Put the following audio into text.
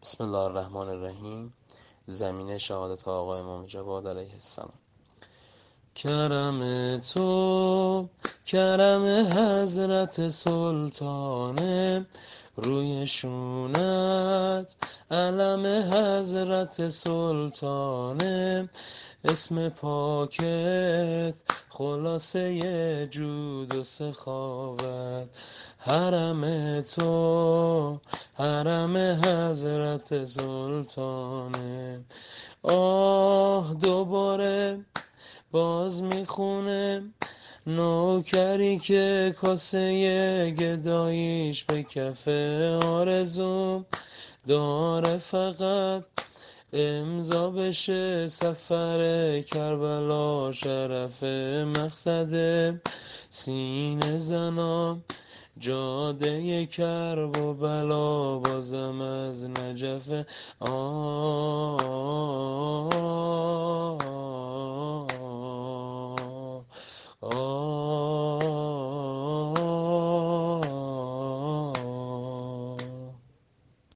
بسم الله الرحمن الرحیم. زمین شهادت آقا امام جواد علیه السلام. کرم تو، کرم حضرت سلطانه، روی شونت علم حضرت سلطانه، اسم پاکت خلاصه جود و سخاوت، حرم تو حرم حضرت سلطانه. آه دوباره باز میخونه نوکری که کاسه گداییش به کف آرزو داره، فقط امضا بشه سفر کربلا، شرف مقصد سینه زنام، جاده کرب و بلا، بازم از نجف